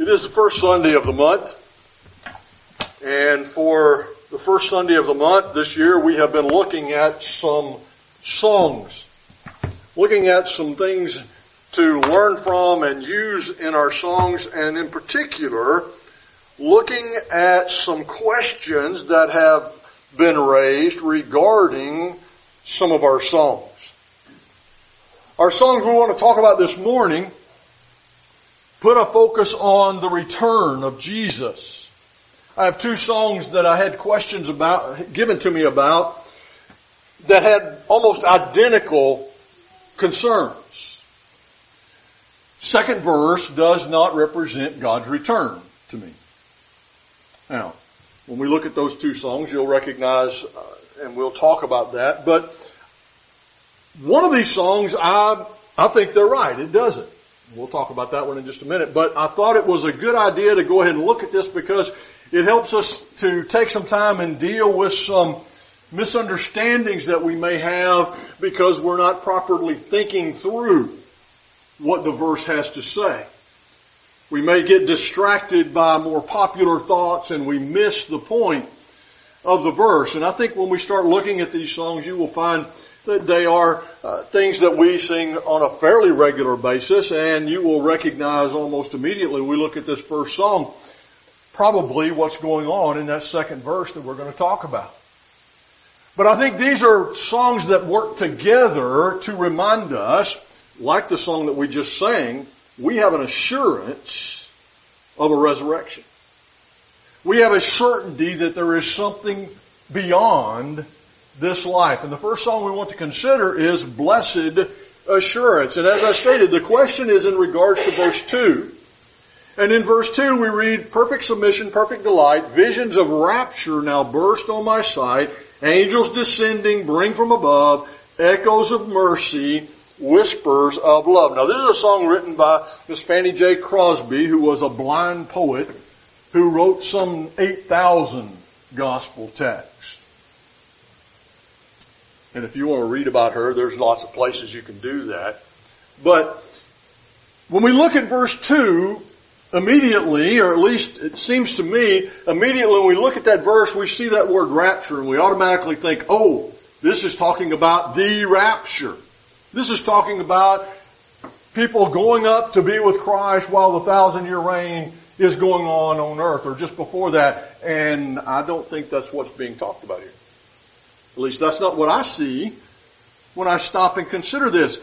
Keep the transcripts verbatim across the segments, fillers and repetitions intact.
It is the first Sunday of the month, and for the first Sunday of the month this year, we have been looking at some songs, looking at some things to learn from and use in our songs, and in particular, looking at some questions that have been raised regarding some of our songs. Our songs we want to talk about this morning put a focus on the return of Jesus. I have two songs that I had questions about, given to me about, that had almost identical concerns. Second verse does not represent God's return to me. Now, when we look at those two songs, you'll recognize, uh, and we'll talk about that, but one of these songs, I, I think they're right. It doesn't. We'll talk about that one in just a minute. But I thought it was a good idea to go ahead and look at this because it helps us to take some time and deal with some misunderstandings that we may have because we're not properly thinking through what the verse has to say. We may get distracted by more popular thoughts and we miss the point of the verse. And I think when we start looking at these songs, you will find that they are uh, things that we sing on a fairly regular basis, and you will recognize almost immediately when we look at this first song probably what's going on in that second verse that we're going to talk about. But I think these are songs that work together to remind us, like the song that we just sang, we have an assurance of a resurrection. We have a certainty that there is something beyond this life. And the first song we want to consider is Blessed Assurance. And as I stated, the question is in regards to verse two. And in verse two we read, perfect submission, perfect delight, visions of rapture now burst on my sight, angels descending bring from above, echoes of mercy, whispers of love. Now this is a song written by Miss Fannie J. Crosby, who was a blind poet who wrote some eight thousand gospel texts. And if you want to read about her, there's lots of places you can do that. But when we look at verse two, immediately, or at least it seems to me, immediately when we look at that verse, we see that word rapture, and we automatically think, oh, this is talking about the rapture. This is talking about people going up to be with Christ while the thousand-year reign is going on on earth, or just before that. And I don't think that's what's being talked about here. At least that's not what I see when I stop and consider this.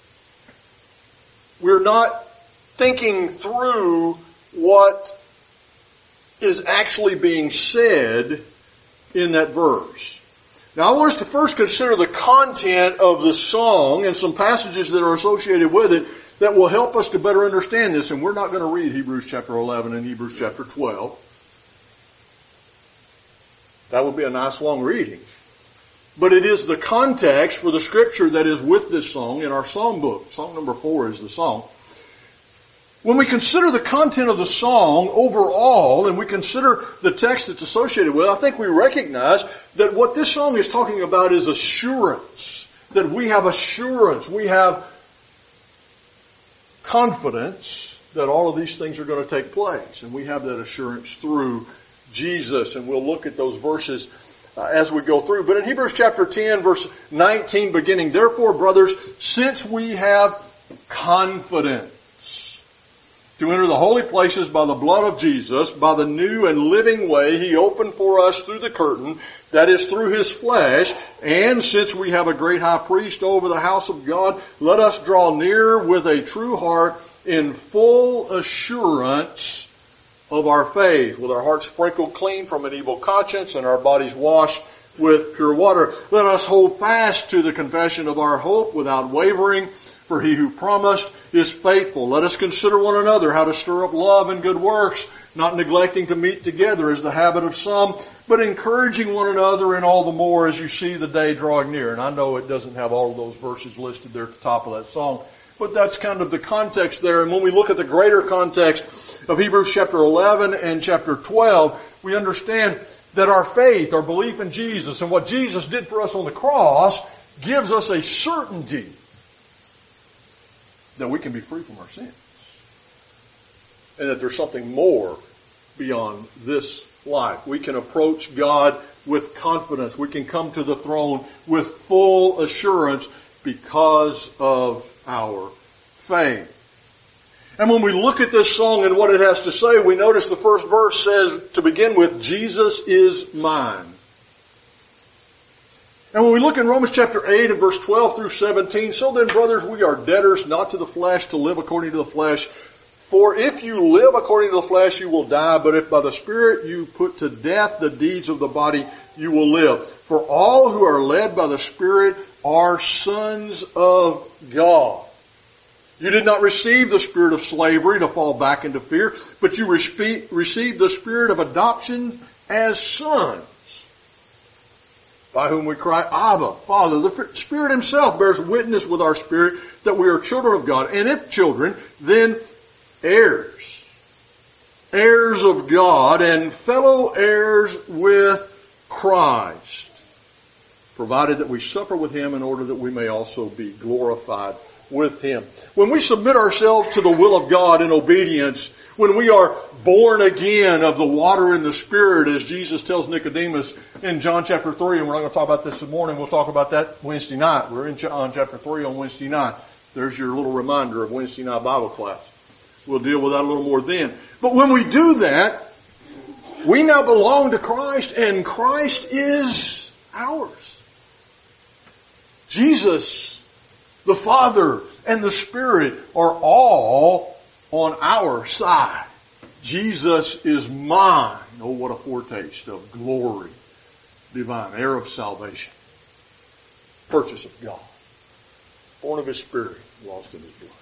We're not thinking through what is actually being said in that verse. Now I want us to first consider the content of the song and some passages that are associated with it that will help us to better understand this. And we're not going to read Hebrews chapter eleven and Hebrews chapter twelve. That would be a nice long reading. But it is the context for the scripture that is with this song in our song book. Song number four is the song. When we consider the content of the song overall, and we consider the text that's associated with it, I think we recognize that what this song is talking about is assurance. That we have assurance. We have confidence that all of these things are going to take place. And we have that assurance through Jesus. And we'll look at those verses Uh, as we go through. But in Hebrews chapter ten, verse nineteen beginning, therefore, brothers, since we have confidence to enter the holy places by the blood of Jesus, by the new and living way He opened for us through the curtain, that is through His flesh, and since we have a great high priest over the house of God, let us draw near with a true heart in full assurance of our faith, with our hearts sprinkled clean from an evil conscience and our bodies washed with pure water. Let us hold fast to the confession of our hope without wavering, for He who promised is faithful. Let us consider one another how to stir up love and good works, not neglecting to meet together as the habit of some, but encouraging one another, and all the more as you see the day drawing near. And I know it doesn't have all of those verses listed there at the top of that song, but that's kind of the context there. And when we look at the greater context of Hebrews chapter eleven and chapter twelve, we understand that our faith, our belief in Jesus and what Jesus did for us on the cross gives us a certainty that we can be free from our sins. and that there's something more beyond this life. We can approach God with confidence. We can come to the throne with full assurance because of our faith. And when we look at this song and what it has to say, we notice the first verse says, to begin with, Jesus is mine. And when we look in Romans chapter eight and verse twelve through seventeen, so then, brothers, we are debtors not to the flesh to live according to the flesh. For if you live according to the flesh, you will die. But if by the Spirit you put to death the deeds of the body, you will live. For all who are led by the Spirit are sons of God. You did not receive the spirit of slavery to fall back into fear, but you received the spirit of adoption as sons, by whom we cry, Abba, Father. The Spirit Himself bears witness with our spirit that we are children of God. And if children, then heirs. Heirs of God and fellow heirs with Christ, provided that we suffer with Him in order that we may also be glorified with Him. When we submit ourselves to the will of God in obedience, when we are born again of the water and the Spirit, as Jesus tells Nicodemus in John chapter three, and we're not going to talk about this this morning, we'll talk about that Wednesday night. We're in John chapter three on Wednesday night. There's your little reminder of Wednesday night Bible class. We'll deal with that a little more then. But when we do that, we now belong to Christ, and Christ is ours. Jesus, the Father, and the Spirit are all on our side. Jesus is mine. Oh, what a foretaste of glory divine, heir of salvation, purchase of God, born of His Spirit, lost in His blood.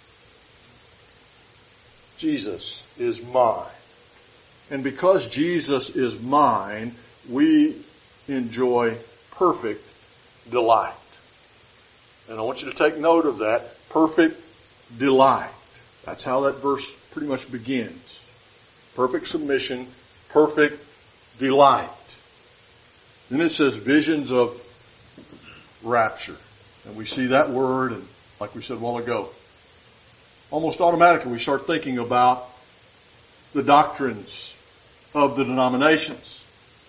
Jesus is mine. And because Jesus is mine, we enjoy perfect delight. And I want you to take note of that. Perfect delight. That's how that verse pretty much begins. Perfect submission, perfect delight. Then it says visions of rapture. And we see that word, and like we said a while ago, almost automatically we start thinking about the doctrines of the denominations.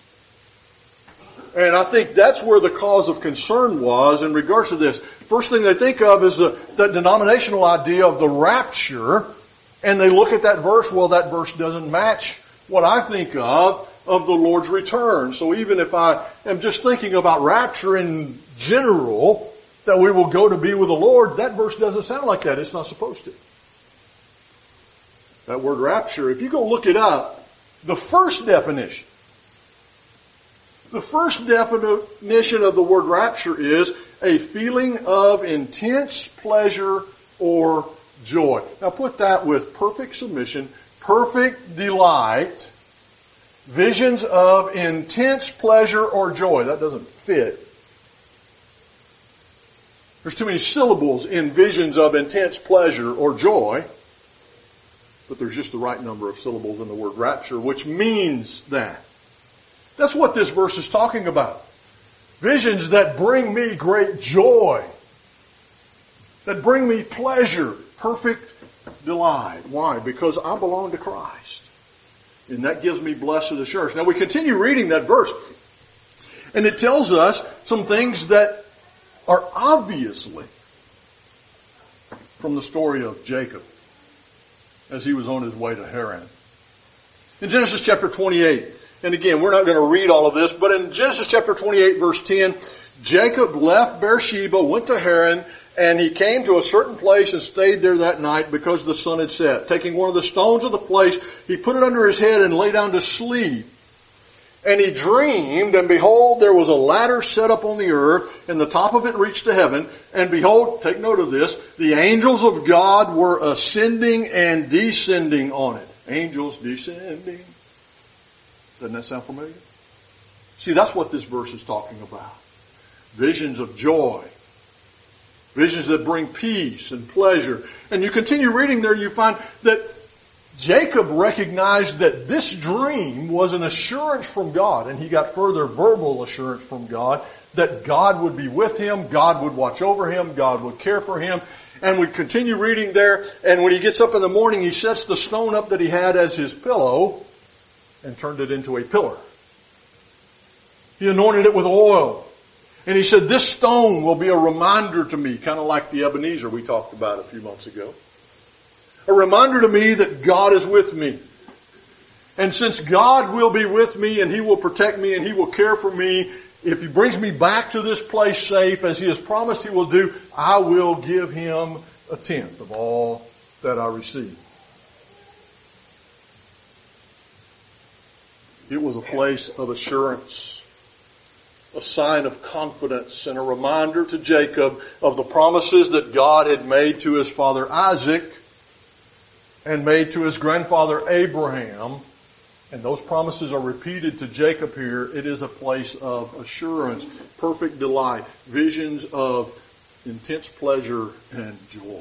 And I think that's where the cause of concern was in regards to this. First thing they think of is the, the denominational idea of the rapture. And they look at that verse, well, that verse doesn't match what I think of, of the Lord's return. So even if I am just thinking about rapture in general, that we will go to be with the Lord, that verse doesn't sound like that. It's not supposed to. That word rapture, if you go look it up, the first definition, the first definition of the word rapture is a feeling of intense pleasure or joy. Now put that with perfect submission, perfect delight, visions of intense pleasure or joy. That doesn't fit. There's too many syllables in visions of intense pleasure or joy, but there's just the right number of syllables in the word rapture, which means that. That's what this verse is talking about. Visions that bring me great joy, that bring me pleasure, perfect delight. Why? Because I belong to Christ. And that gives me blessed assurance. Now we continue reading that verse, and it tells us some things that are obviously from the story of Jacob as he was on his way to Haran. In Genesis chapter twenty-eight, and again, we're not going to read all of this, but in Genesis chapter twenty-eight, verse ten, Jacob left Beersheba, went to Haran, and he came to a certain place and stayed there that night because the sun had set. Taking one of the stones of the place, he put it under his head and lay down to sleep. And he dreamed, and behold, there was a ladder set up on the earth, and the top of it reached to heaven. And behold, take note of this, the angels of God were ascending and descending on it. Angels descending. Doesn't that sound familiar? See, that's what this verse is talking about. Visions of joy. Visions that bring peace and pleasure. And you continue reading there, you find that Jacob recognized that this dream was an assurance from God, and he got further verbal assurance from God that God would be with him, God would watch over him, God would care for him. And we continue reading there, and when he gets up in the morning, he sets the stone up that he had as his pillow and turned it into a pillar. He anointed it with oil. And he said, this stone will be a reminder to me, kind of like the Ebenezer we talked about a few months ago. A reminder to me that God is with me. And since God will be with me and he will protect me and he will care for me, if he brings me back to this place safe as he has promised he will do, I will give him a tenth of all that I receive. It was a place of assurance, a sign of confidence, and a reminder to Jacob of the promises that God had made to his father Isaac and made to his grandfather Abraham. And those promises are repeated to Jacob here. It is a place of assurance, perfect delight, visions of intense pleasure and joy.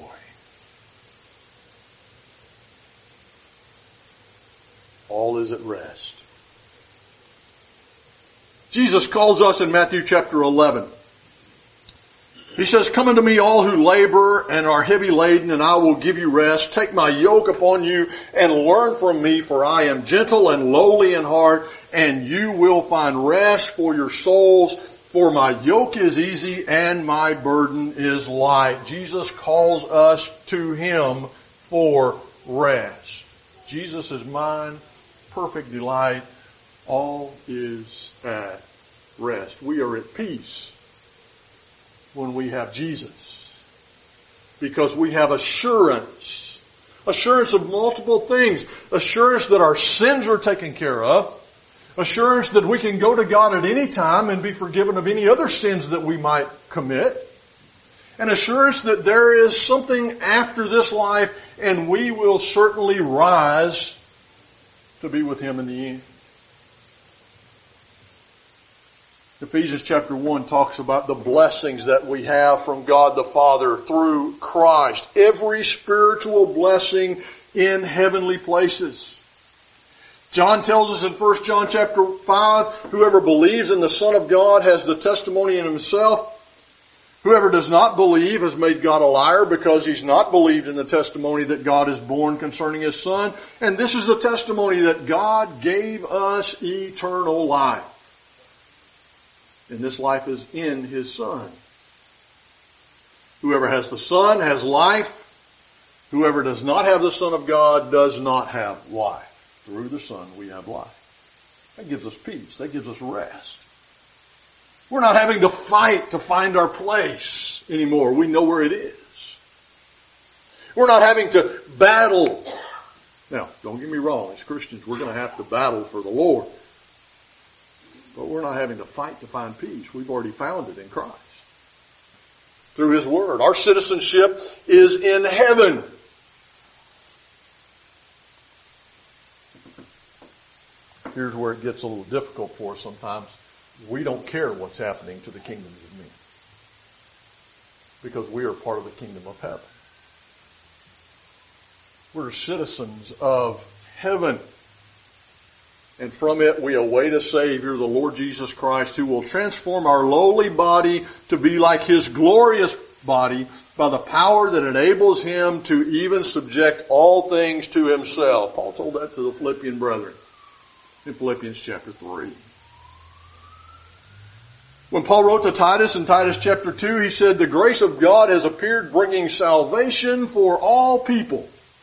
All is at rest. Jesus calls us in Matthew chapter eleven. He says, come unto me all who labor and are heavy laden, and I will give you rest. Take my yoke upon you and learn from me, for I am gentle and lowly in heart, and you will find rest for your souls. For my yoke is easy and my burden is light. Jesus calls us to him for rest. Jesus is mine, perfect delight. All is at rest. We are at peace when we have Jesus, because we have assurance. Assurance of multiple things. Assurance that our sins are taken care of. Assurance that we can go to God at any time and be forgiven of any other sins that we might commit. And assurance that there is something after this life, and we will certainly rise to be with him in the end. Ephesians chapter one talks about the blessings that we have from God the Father through Christ. Every spiritual blessing in heavenly places. John tells us in First John chapter five, whoever believes in the Son of God has the testimony in himself. Whoever does not believe has made God a liar, because he's not believed in the testimony that God is born concerning his Son. And this is the testimony that God gave us eternal life. And this life is in his Son. Whoever has the Son has life. Whoever does not have the Son of God does not have life. Through the Son we have life. That gives us peace. That gives us rest. We're not having to fight to find our place anymore. We know where it is. We're not having to battle. Now, don't get me wrong. As Christians, we're going to have to battle for the Lord. But we're not having to fight to find peace. We've already found it in Christ. Through his word. Our citizenship is in heaven. Here's where it gets a little difficult for us sometimes. We don't care what's happening to the kingdoms of men, because we are part of the kingdom of heaven. We're citizens of heaven. And from it we await a Savior, the Lord Jesus Christ, who will transform our lowly body to be like his glorious body by the power that enables him to even subject all things to himself. Paul told that to the Philippian brethren in Philippians chapter three. When Paul wrote to Titus in Titus chapter two, he said, the grace of God has appeared, bringing salvation for all people,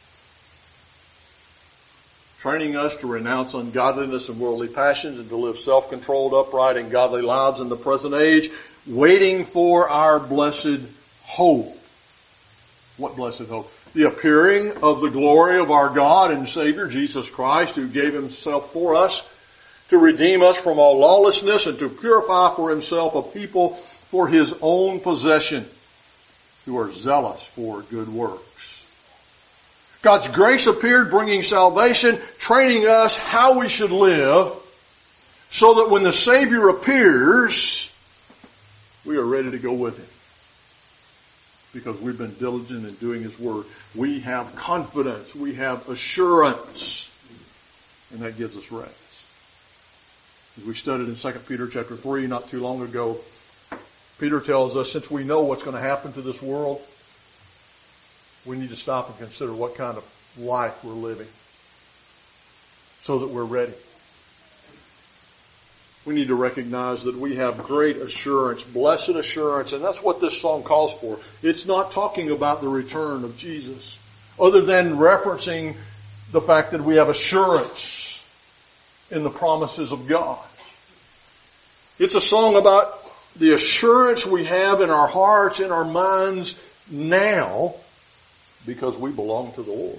training us to renounce ungodliness and worldly passions and to live self-controlled, upright, and godly lives in the present age, waiting for our blessed hope. What blessed hope? The appearing of the glory of our God and Savior, Jesus Christ, who gave himself for us to redeem us from all lawlessness and to purify for himself a people for his own possession, who are zealous for good works. God's grace appeared, bringing salvation, training us how we should live, so that when the Savior appears, we are ready to go with him. Because we've been diligent in doing his word. We have confidence. We have assurance. And that gives us rest. As we studied in Second Peter chapter three not too long ago, Peter tells us, since we know what's going to happen to this world, we need to stop and consider what kind of life we're living so that we're ready. We need to recognize that we have great assurance, blessed assurance, and that's what this song calls for. It's not talking about the return of Jesus, other than referencing the fact that we have assurance in the promises of God. It's a song about the assurance we have in our hearts, in our minds now, because we belong to the Lord.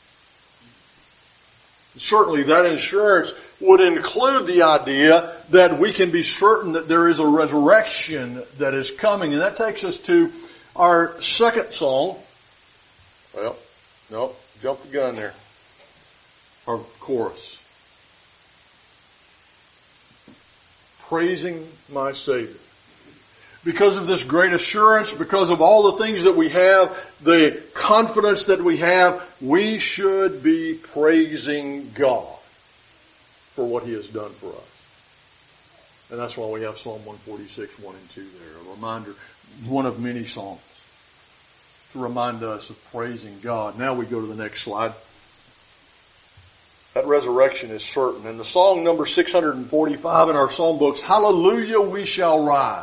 Certainly that assurance would include the idea that we can be certain that there is a resurrection that is coming. And that takes us to our second song. Well, no, jump the gun there. Our chorus. Praising my Savior. Because of this great assurance, because of all the things that we have, the confidence that we have, we should be praising God for what He has done for us. And that's why we have Psalm one forty-six, one and two there. A reminder, one of many songs to remind us of praising God. Now we go to the next slide. That resurrection is certain. And the song number six hundred forty-five in our psalm books, Hallelujah, we shall rise.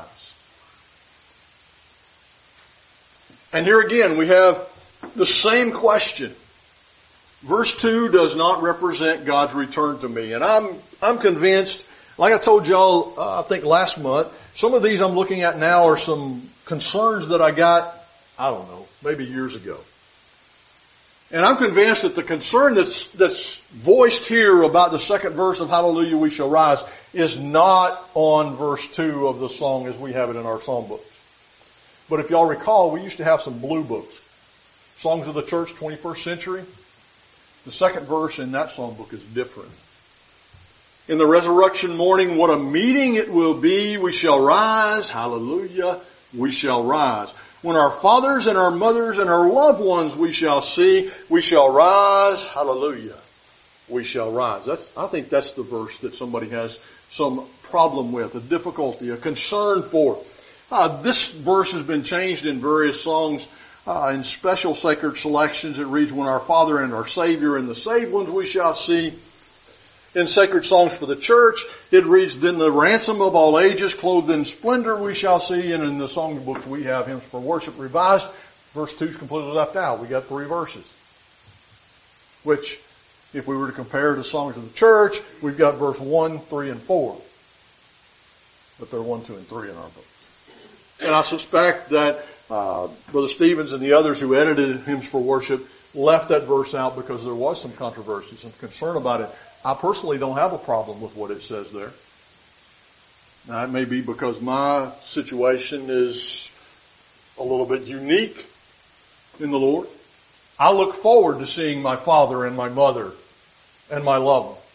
And here again, we have the same question. Verse two does not represent God's return to me. And I'm, I'm convinced, like I told y'all, uh, I think last month, some of these I'm looking at now are some concerns that I got, I don't know, maybe years ago. And I'm convinced that the concern that's, that's voiced here about the second verse of Hallelujah, we shall rise is not on verse two of the song as we have it in our psalm books. But if y'all recall, we used to have some blue books. Songs of the Church, twenty-first century. The second verse in that song book is different. In the resurrection morning, what a meeting it will be. We shall rise. Hallelujah. We shall rise. When our fathers and our mothers and our loved ones we shall see, we shall rise. Hallelujah. We shall rise. That's, I think that's the verse that somebody has some problem with, a difficulty, a concern for. Uh, this verse has been changed in various songs, uh, in special sacred selections. It reads, when our Father and our Savior and the saved ones we shall see. In sacred songs for the church, it reads, then the ransom of all ages, clothed in splendor we shall see. And in the song books we have Hymns for Worship revised. Verse two is completely left out. We got three verses. Which, if we were to compare to songs of the church, we've got verse one, three, and four. But they're one, two, and three in our book. And I suspect that uh, Brother Stevens and the others who edited Hymns for Worship left that verse out because there was some controversy, some concern about it. I personally don't have a problem with what it says there. Now, it may be because my situation is a little bit unique in the Lord. I look forward to seeing my father and my mother and my loved ones.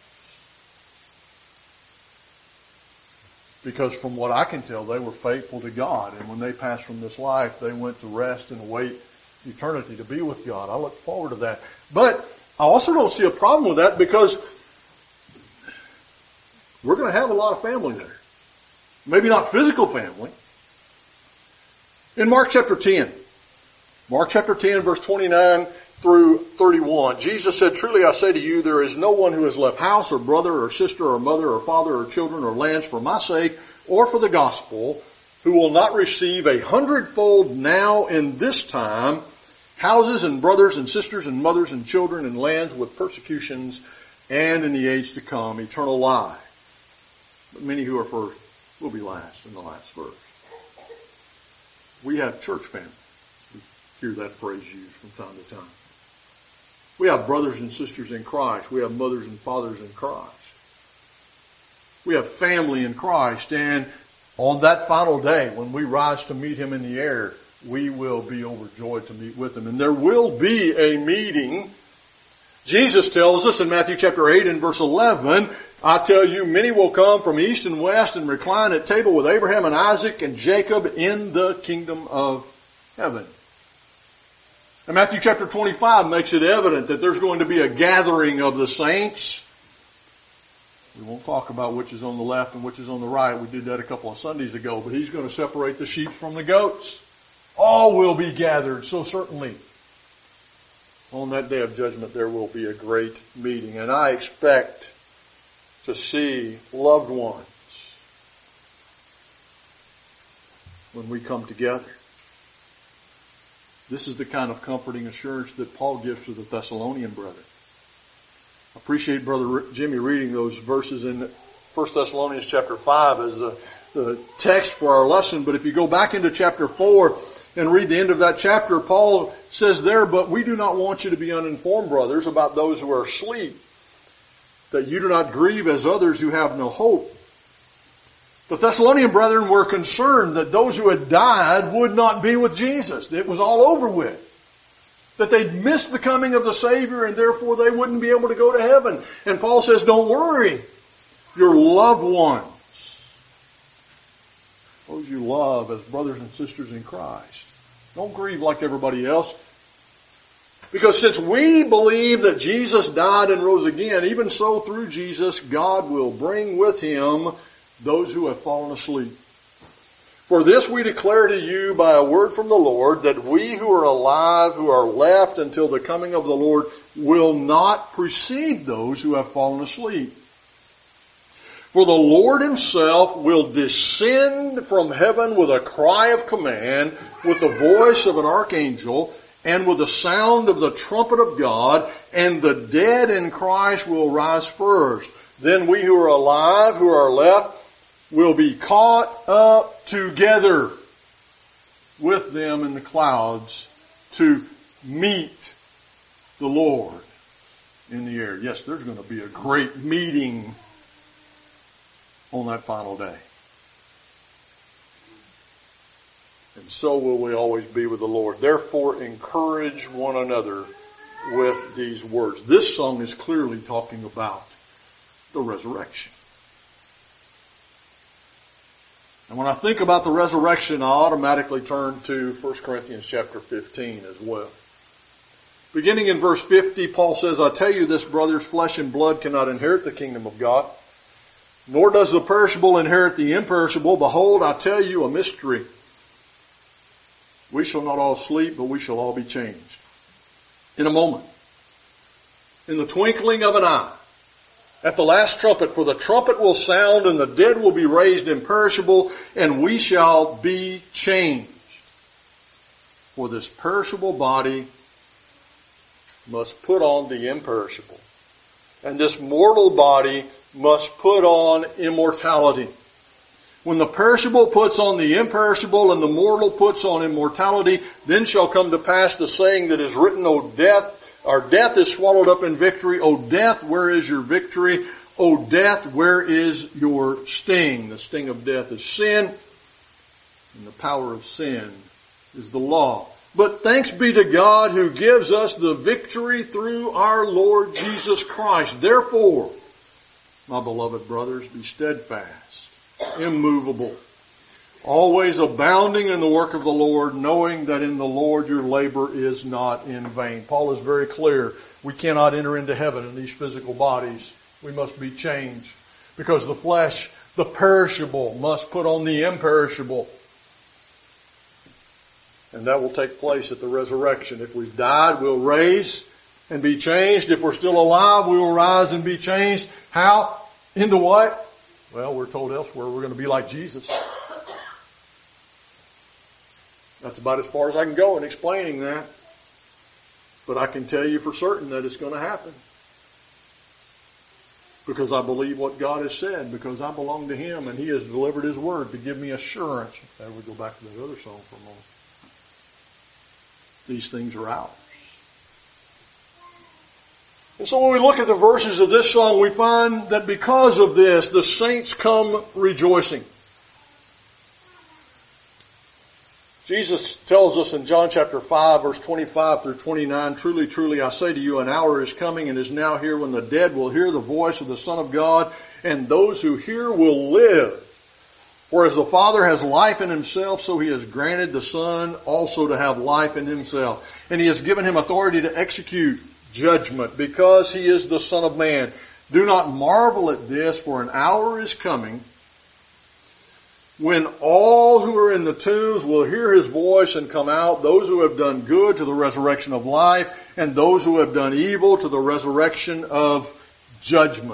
Because from what I can tell, they were faithful to God. And when they passed from this life, they went to rest and await eternity to be with God. I look forward to that. But I also don't see a problem with that because we're going to have a lot of family there. Maybe not physical family. In Mark chapter ten, Mark chapter ten, verse twenty-nine through thirty-one, Jesus said, truly I say to you, there is no one who has left house or brother or sister or mother or father or children or lands for my sake or for the gospel who will not receive a hundredfold now in this time houses and brothers and sisters and mothers and children and lands with persecutions and in the age to come eternal life. But many who are first will be last in the last verse. We have church family. We hear that phrase used from time to time. We have brothers and sisters in Christ. We have mothers and fathers in Christ. We have family in Christ. And on that final day, when we rise to meet Him in the air, we will be overjoyed to meet with Him. And there will be a meeting. Jesus tells us in Matthew chapter eight and verse eleven, I tell you, many will come from east and west and recline at table with Abraham and Isaac and Jacob in the kingdom of heaven. And Matthew chapter twenty-five makes it evident that there's going to be a gathering of the saints We won't talk about which is on the left and which is on the right. We did that a couple of Sundays ago. But He's going to separate the sheep from the goats. All will be gathered. So certainly, on that day of judgment, there will be a great meeting. And I expect to see loved ones when we come together. This is the kind of comforting assurance that Paul gives to the Thessalonian brethren. I appreciate Brother Jimmy reading those verses in First Thessalonians chapter five as the, the text for our lesson. But if you go back into chapter four and read the end of that chapter, Paul says there, "But we do not want you to be uninformed, brothers, about those who are asleep, that you do not grieve as others who have no hope." The Thessalonian brethren were concerned that those who had died would not be with Jesus. It was all over with. That they'd missed the coming of the Savior and therefore they wouldn't be able to go to heaven. And Paul says, don't worry. Your loved ones, those you love as brothers and sisters in Christ, don't grieve like everybody else. Because since we believe that Jesus died and rose again, even so through Jesus, God will bring with Him those who have fallen asleep. For this we declare to you by a word from the Lord, that we who are alive, who are left until the coming of the Lord, will not precede those who have fallen asleep. For the Lord Himself will descend from heaven with a cry of command, with the voice of an archangel, and with the sound of the trumpet of God, and the dead in Christ will rise first. Then we who are alive, who are left, will be caught up together with them in the clouds to meet the Lord in the air. Yes, there's going to be a great meeting on that final day. And so will we always be with the Lord. Therefore, encourage one another with these words. This song is clearly talking about the resurrection. And when I think about the resurrection, I automatically turn to First Corinthians chapter fifteen as well. Beginning in verse fifty, Paul says, I tell you this, brothers, flesh and blood cannot inherit the kingdom of God, nor does the perishable inherit the imperishable. Behold, I tell you a mystery. We shall not all sleep, but we shall all be changed. In a moment, in the twinkling of an eye, at the last trumpet, for the trumpet will sound and the dead will be raised imperishable, and we shall be changed. For this perishable body must put on the imperishable, and this mortal body must put on immortality. When the perishable puts on the imperishable and the mortal puts on immortality, then shall come to pass the saying that is written, O death, our death is swallowed up in victory. O death, where is your victory? O death, where is your sting? The sting of death is sin, and the power of sin is the law. But thanks be to God who gives us the victory through our Lord Jesus Christ. Therefore, my beloved brothers, be steadfast, immovable, always abounding in the work of the Lord, knowing that in the Lord your labor is not in vain. Paul is very clear. We cannot enter into heaven in these physical bodies. We must be changed. Because the flesh, the perishable, must put on the imperishable. And that will take place at the resurrection. If we've died, we'll raise and be changed. If we're still alive, we will rise and be changed. How? Into what? Well, we're told elsewhere we're going to be like Jesus. That's about as far as I can go in explaining that. But I can tell you for certain that it's going to happen. Because I believe what God has said. Because I belong to Him and He has delivered His word to give me assurance. Now we go back to that other song for a moment. These things are ours. And so when we look at the verses of this song, we find that because of this, the saints come rejoicing. Jesus tells us in John chapter five, verse twenty-five through twenty-nine, Truly, truly, I say to you, an hour is coming and is now here when the dead will hear the voice of the Son of God, and those who hear will live. For as the Father has life in Himself, so He has granted the Son also to have life in Himself. And He has given Him authority to execute judgment, because He is the Son of Man. Do not marvel at this, for an hour is coming when all who are in the tombs will hear his voice and come out, those who have done good to the resurrection of life, and those who have done evil to the resurrection of judgment.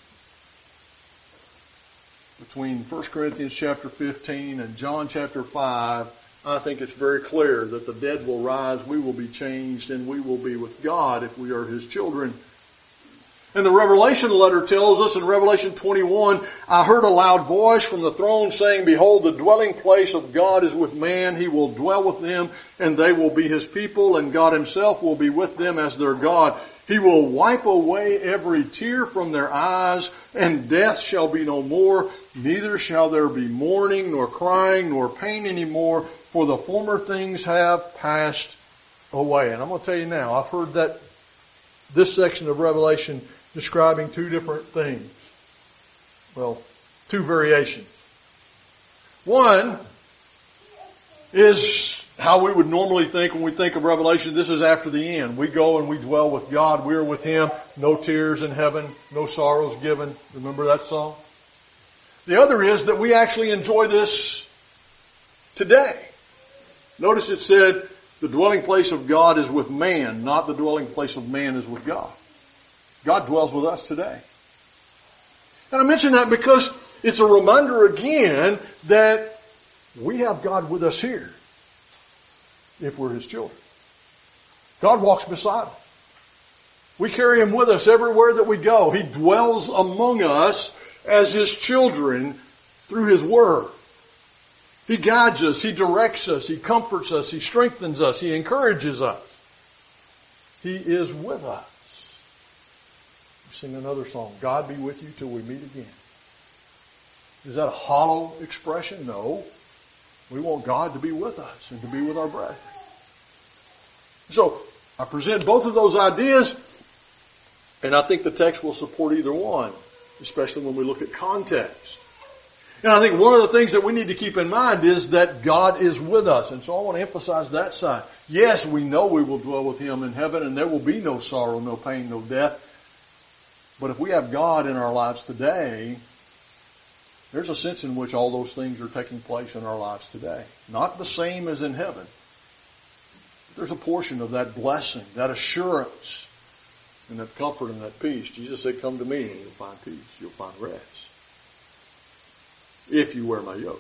Between First Corinthians chapter fifteen and John chapter five, I think it's very clear that the dead will rise, we will be changed, and we will be with God if we are his children. And the Revelation letter tells us in Revelation twenty-one, I heard a loud voice from the throne saying, Behold, the dwelling place of God is with man. He will dwell with them, and they will be his people, and God himself will be with them as their God. He will wipe away every tear from their eyes, and death shall be no more. Neither shall there be mourning, nor crying, nor pain anymore, for the former things have passed away. And I'm going to tell you now, I've heard that this section of Revelation describing two different things. Well, two variations. One is how we would normally think when we think of Revelation. This is after the end. We go and we dwell with God. We are with him. No tears in heaven. No sorrows given. Remember that song? The other is that we actually enjoy this today. Notice it said the dwelling place of God is with man, not the dwelling place of man is with God. God dwells with us today. And I mention that because it's a reminder again that we have God with us here if we're his children. God walks beside us. We carry him with us everywhere that we go. He dwells among us as his children through his word. He guides us. He directs us. He comforts us. He strengthens us. He encourages us. He is with us. We sing another song, God be with you till we meet again. Is that a hollow expression? No. We want God to be with us and to be with our brethren. So, I present both of those ideas, and I think the text will support either one, especially when we look at context. And I think one of the things that we need to keep in mind is that God is with us. And so I want to emphasize that side. Yes, we know we will dwell with him in heaven, and there will be no sorrow, no pain, no death. But if we have God in our lives today, there's a sense in which all those things are taking place in our lives today. Not the same as in heaven. There's a portion of that blessing, that assurance, and that comfort and that peace. Jesus said, come to me and you'll find peace. You'll find rest. If you wear my yoke.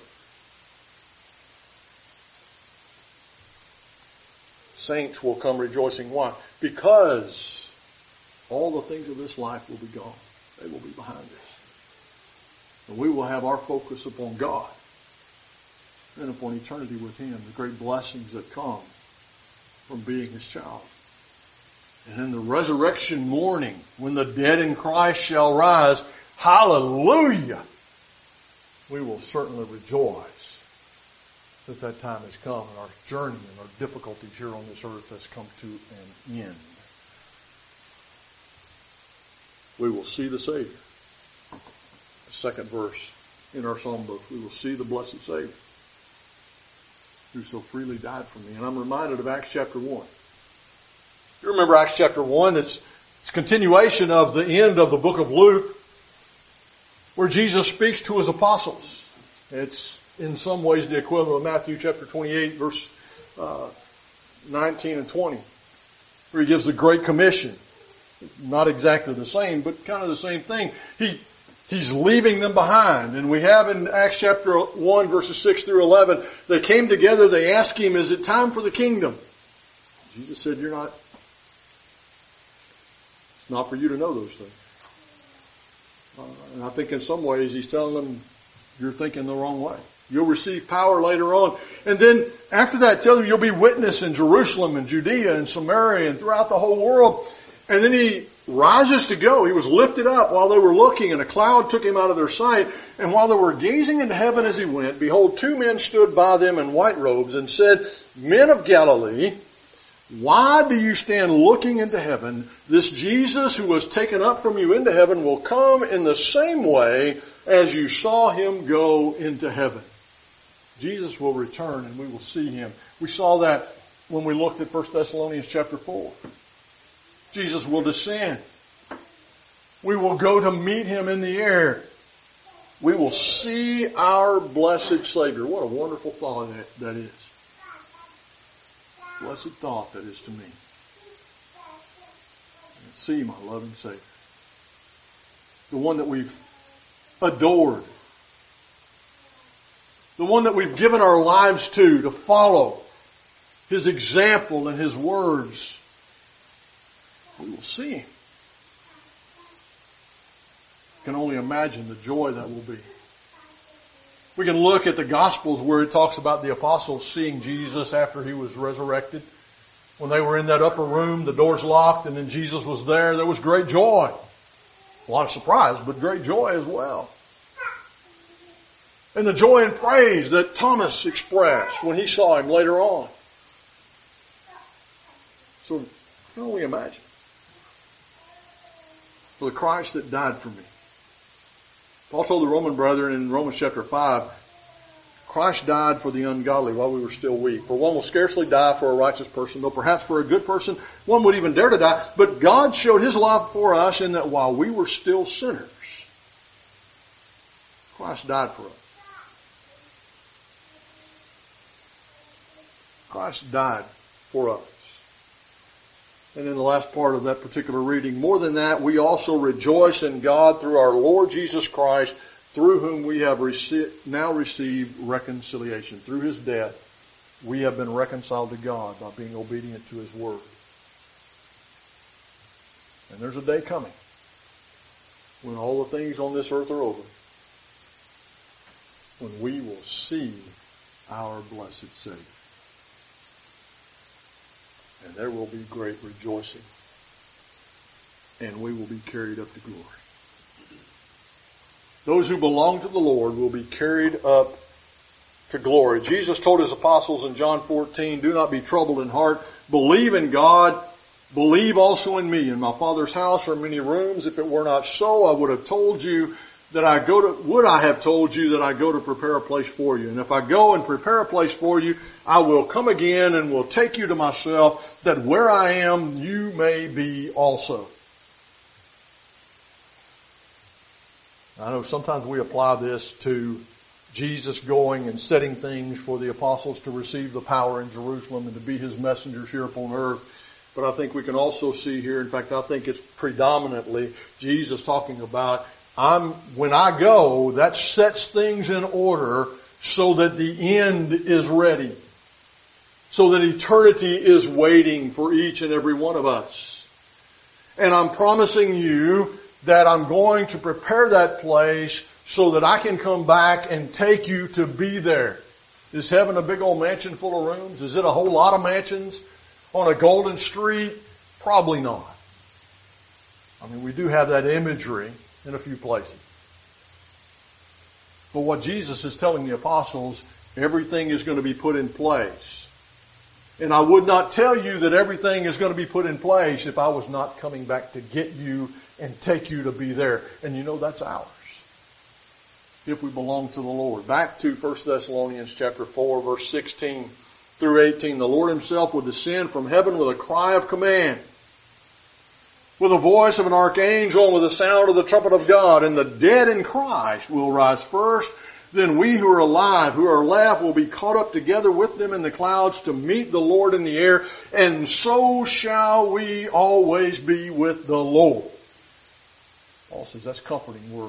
Saints will come rejoicing. Why? Because all the things of this life will be gone. They will be behind us. And we will have our focus upon God and upon eternity with him, the great blessings that come from being his child. And in the resurrection morning, when the dead in Christ shall rise, hallelujah, we will certainly rejoice that that time has come and our journey and our difficulties here on this earth has come to an end. We will see the Savior. The second verse in our psalm book, we will see the blessed Savior who so freely died for me. And I'm reminded of Acts chapter one. You remember Acts chapter one? It's, it's a continuation of the end of the book of Luke, where Jesus speaks to his apostles. It's in some ways the equivalent of Matthew chapter twenty-eight, verse uh, nineteen and twenty, where he gives the Great Commission. Not exactly the same, but kind of the same thing. He He's leaving them behind. And we have in Acts chapter one, verses six through eleven, they came together, they asked him, is it time for the kingdom? Jesus said, you're not, it's not for you to know those things. Uh, and I think in some ways he's telling them, you're thinking the wrong way. You'll receive power later on. And then after that, tell them you'll be witness in Jerusalem and Judea and Samaria and throughout the whole world. And then he rises to go. He was lifted up while they were looking, and a cloud took him out of their sight. And while they were gazing into heaven as he went, behold, two men stood by them in white robes and said, Men of Galilee, why do you stand looking into heaven? This Jesus who was taken up from you into heaven will come in the same way as you saw him go into heaven. Jesus will return and we will see him. We saw that when we looked at First Thessalonians chapter four. Jesus will descend. We will go to meet Him in the air. We will see our blessed Savior. What a wonderful thought that, that is. Blessed thought that is to me. And see my loving Savior. The one that we've adored. The one that we've given our lives to, to follow His example and His words. We will see Him. Can only imagine the joy that will be. We can look at the Gospels where it talks about the apostles seeing Jesus after He was resurrected. When they were in that upper room, the doors locked, and then Jesus was there, there was great joy. A lot of surprise, but great joy as well. And the joy and praise that Thomas expressed when he saw Him later on. So, can only imagine. For the Christ that died for me. Paul told the Roman brethren in Romans chapter five, Christ died for the ungodly while we were still weak. For one will scarcely die for a righteous person, though perhaps for a good person one would even dare to die. But God showed His love for us in that while we were still sinners, Christ died for us. Christ died for us. And in the last part of that particular reading, more than that, we also rejoice in God through our Lord Jesus Christ, through whom we have received, now received reconciliation. Through His death, we have been reconciled to God by being obedient to His Word. And there's a day coming when all the things on this earth are over, when we will see our blessed Savior. And there will be great rejoicing. And we will be carried up to glory. Those who belong to the Lord will be carried up to glory. Jesus told His apostles in John fourteen, do not be troubled in heart. Believe in God. Believe also in me. In my Father's house are many rooms. If it were not so, I would have told you that I go to, would I have told you that I go to prepare a place for you. And if I go and prepare a place for you, I will come again and will take you to myself, that where I am, you may be also. I know sometimes we apply this to Jesus going and setting things for the apostles to receive the power in Jerusalem and to be His messengers here upon earth. But I think we can also see here, in fact, I think it's predominantly Jesus talking about, I'm, when I go, that sets things in order so that the end is ready. So that eternity is waiting for each and every one of us. And I'm promising you that I'm going to prepare that place so that I can come back and take you to be there. Is heaven a big old mansion full of rooms? Is it a whole lot of mansions on a golden street? Probably not. I mean, we do have that imagery in a few places. But what Jesus is telling the apostles, everything is going to be put in place. And I would not tell you that everything is going to be put in place if I was not coming back to get you and take you to be there. And you know that's ours, if we belong to the Lord. Back to First Thessalonians chapter four, verse sixteen through eighteen. The Lord Himself will descend from heaven with a cry of command, with the voice of an archangel, and with the sound of the trumpet of God. And the dead in Christ will rise first. Then we who are alive, who are left, will be caught up together with them in the clouds to meet the Lord in the air. And so shall we always be with the Lord. Paul says that's comforting words.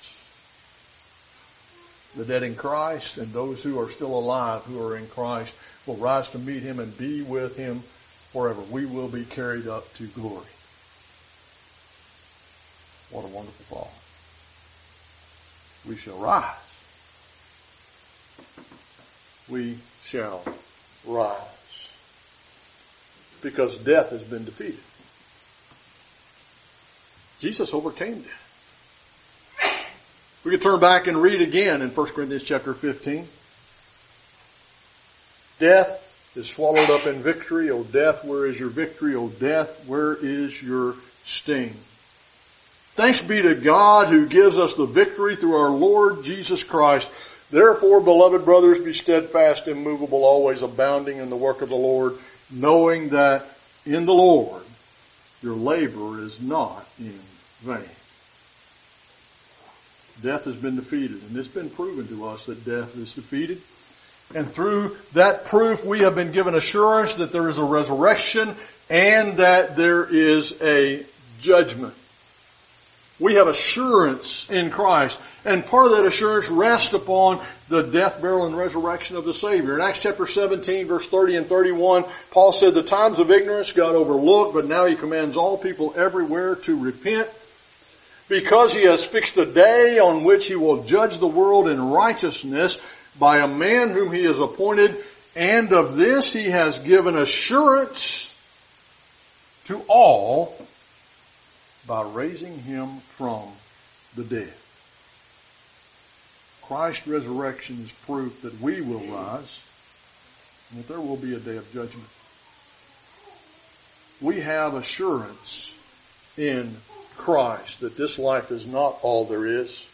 The dead in Christ and those who are still alive, who are in Christ, will rise to meet Him and be with Him forever. We will be carried up to glory. What a wonderful thought. We shall rise. We shall rise. Because death has been defeated. Jesus overcame death. We could turn back and read again in First Corinthians chapter fifteen. Death is swallowed up in victory. O death, where is your victory? O death, where is your sting? Thanks be to God who gives us the victory through our Lord Jesus Christ. Therefore, beloved brothers, be steadfast, immovable, always abounding in the work of the Lord, knowing that in the Lord your labor is not in vain. Death has been defeated, and it's been proven to us that death is defeated. And through that proof, we have been given assurance that there is a resurrection and that there is a judgment. We have assurance in Christ. And part of that assurance rests upon the death, burial, and resurrection of the Savior. In Acts chapter seventeen, verse thirty and thirty-one, Paul said, the times of ignorance God overlooked, but now He commands all people everywhere to repent, because He has fixed a day on which He will judge the world in righteousness by a man whom He has appointed, and of this He has given assurance to all by raising Him from the dead. Christ's resurrection is proof that we will rise and that there will be a day of judgment. We have assurance in Christ that this life is not all there is.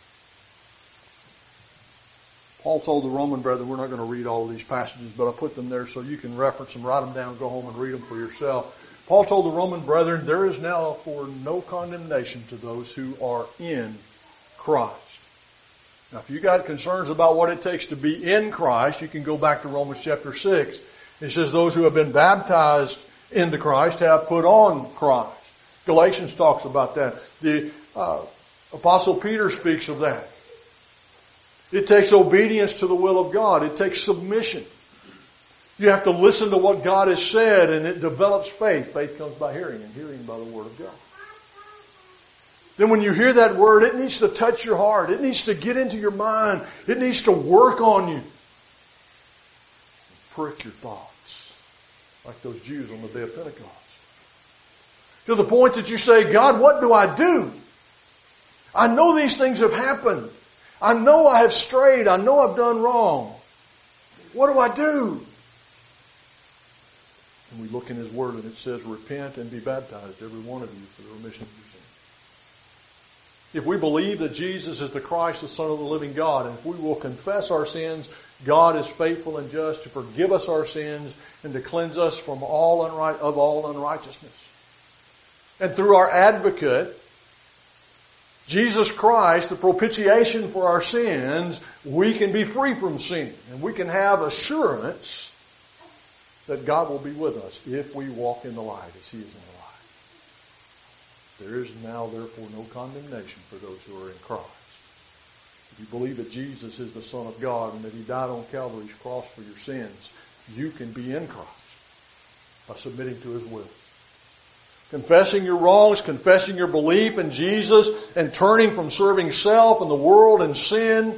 Paul told the Roman brethren, we're not going to read all of these passages, but I put them there so you can reference them, write them down, go home and read them for yourself. Paul told the Roman brethren, there is now for no condemnation to those who are in Christ. Now, if you got concerns about what it takes to be in Christ, you can go back to Romans chapter six. It says those who have been baptized into Christ have put on Christ. Galatians talks about that. The uh, Apostle Peter speaks of that. It takes obedience to the will of God. It takes submission. You have to listen to what God has said, and it develops faith. Faith comes by hearing, and hearing by the Word of God. Then when you hear that Word, it needs to touch your heart. It needs to get into your mind. It needs to work on you. Prick your thoughts, like those Jews on the day of Pentecost. To the point that you say, God, what do I do? I know these things have happened. I know I have strayed. I know I've done wrong. What do I do? And we look in His Word and it says, repent and be baptized, every one of you, for the remission of your sins. If we believe that Jesus is the Christ, the Son of the living God, and if we will confess our sins, God is faithful and just to forgive us our sins and to cleanse us from all unright, of all unrighteousness. And through our advocate, Jesus Christ, the propitiation for our sins, we can be free from sin. And we can have assurance that God will be with us if we walk in the light as He is in the light. There is now, therefore, no condemnation for those who are in Christ. If you believe that Jesus is the Son of God and that He died on Calvary's cross for your sins, you can be in Christ by submitting to His will. Confessing your wrongs, confessing your belief in Jesus, and turning from serving self and the world and sin,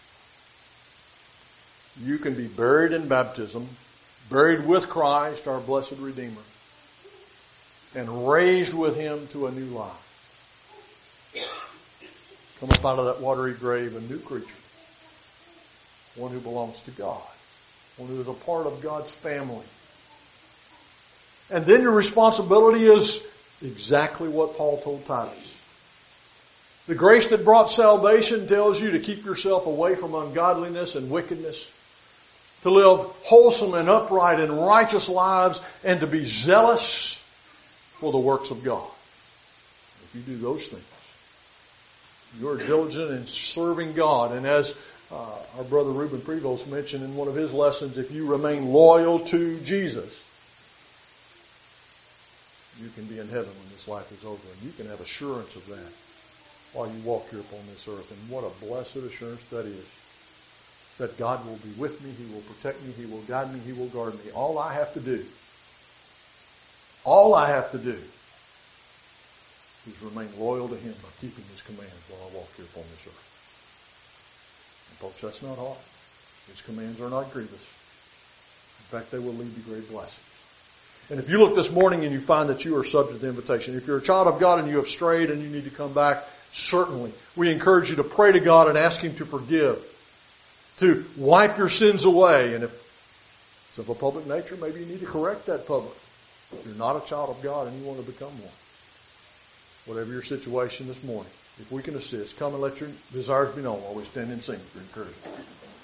you can be buried in baptism, buried with Christ, our blessed Redeemer, and raised with Him to a new life. Come up out of that watery grave a new creature. One who belongs to God. One who is a part of God's family. And then your responsibility is exactly what Paul told Titus. The grace that brought salvation tells you to keep yourself away from ungodliness and wickedness, to live wholesome and upright and righteous lives, and to be zealous for the works of God. If you do those things, you're diligent in serving God. And as uh, our brother Reuben Prevost mentioned in one of his lessons, if you remain loyal to Jesus, you can be in heaven when this life is over. And you can have assurance of that while you walk here upon this earth. And what a blessed assurance that is. That God will be with me. He will protect me. He will guide me. He will guard me. All I have to do, all I have to do is remain loyal to Him by keeping His commands while I walk here upon this earth. And folks, that's not hard. His commands are not grievous. In fact, they will lead to great blessings. And if you look this morning and you find that you are subject to invitation, if you're a child of God and you have strayed and you need to come back, certainly we encourage you to pray to God and ask Him to forgive, to wipe your sins away. And if it's of a public nature, maybe you need to correct that public. If you're not a child of God and you want to become one, whatever your situation this morning, if we can assist, come and let your desires be known while we stand and sing for encouragement.